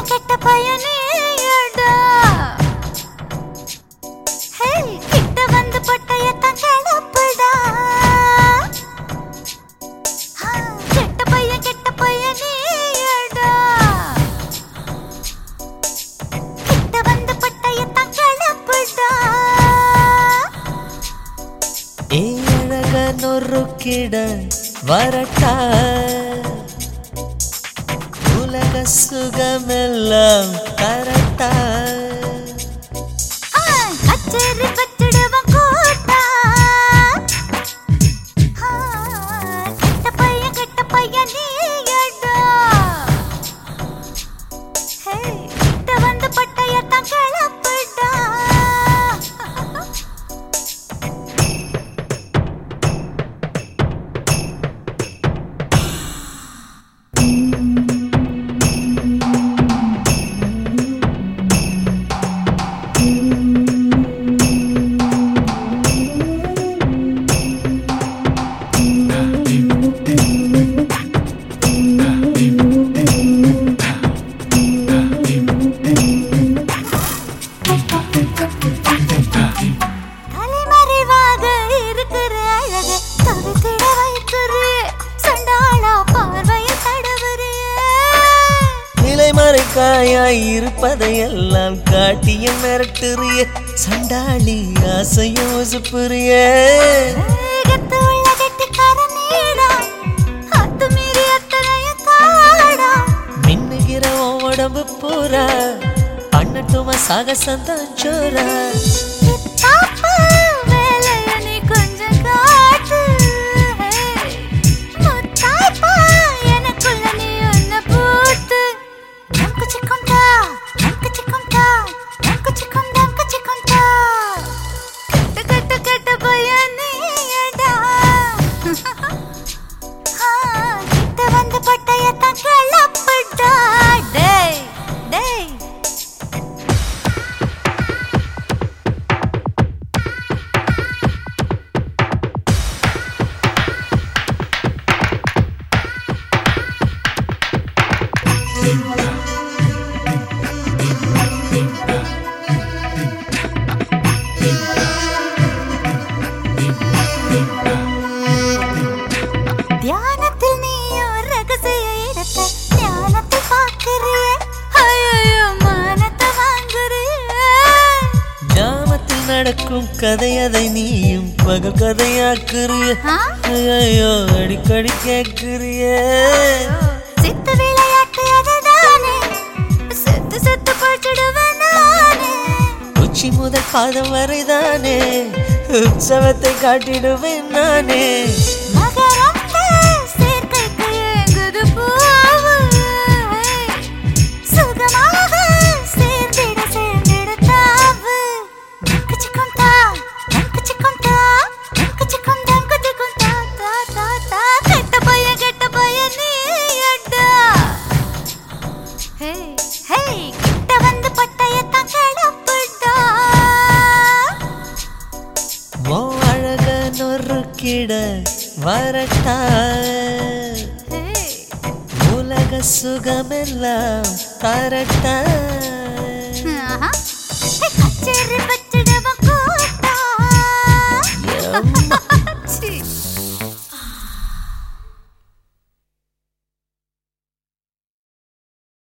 கெட்ட பையனேடா ஹே கிட்ட வந்து பட்டயத்தான் கிளப்புடா கெட்ட பையனேடா கிட்ட வந்து பட்டயத்தான் கிளப்புடா ஏழகனொருக்கிட வரட்டா உலக சுகமெல்லாம் கரட்டா கச்சேரி வச்சிடுவன் கூட்டா கெட்ட பையன் நீயடா கிட்ட வந்து பட்டயத்தான் கிளப்புடா தலைமறைவாக இருக்கிற அழகு தவித்திட வைக்கிறே சண்டாளா பார்வையை தடவுறே நிலைமறைக்காயாய் இருப்பதையெல்லாம் காட்டிய மிரட்டுறிய சண்டாளி ஆசையும் சுப்புறிய வேகத்து உள்ள கெட்டிக்கார நீடா அத்து மீறி அத்தனையும் தாடா மின்னுகிற உடம்பு பூரா பண்ணட்டுமா சாகசந்தான் சோரா பாப்பா வேலைய நீ கொஞ்சம் காட்டு முத்தாய்ப்பா எனக்குள்ள நீ ஒன்ன போட்டு டங்குச்சிக்குண்டா கெட்ட பையன் நீடா கிட்ட வந்து பட்டயத்தான் கிளப்புடா டேய் டேய் தியானத்தில் நீயோ ரகசிய இடத்தை ஞானத்தில் பார்க்கிறியே ஐயோ மானத்தை வாங்குறியே ஜாமத்தில் நடக்கும் கதையதை நீயும் பகல் கதையாக்குறிய ஐயோ அடிக்கடி கேட்குறிய சித்து விளையாட்டு அதுதானே செத்து போய்ச்சிடுவேன் நானே உச்சி முதல் பாதம் வரைதானே உற்சவத்தை காட்டிடுவேன் நானே மகரந்த சேர்க்கைக்கு ஏங்குது பூவு சுகமாக சேர்ந்திட தாவு டங்குச்சிக்கும் தா கெட்ட பையன் நீயடா ஹே கிட்ட வந்து பட்டயத்தான் கிளப்புடா ஓ அழகனொருக்கிட வரட்டா உலக சுகமெல்லாம் தரட்டா கச்சேரி வச்சிடுவன் கூட்டா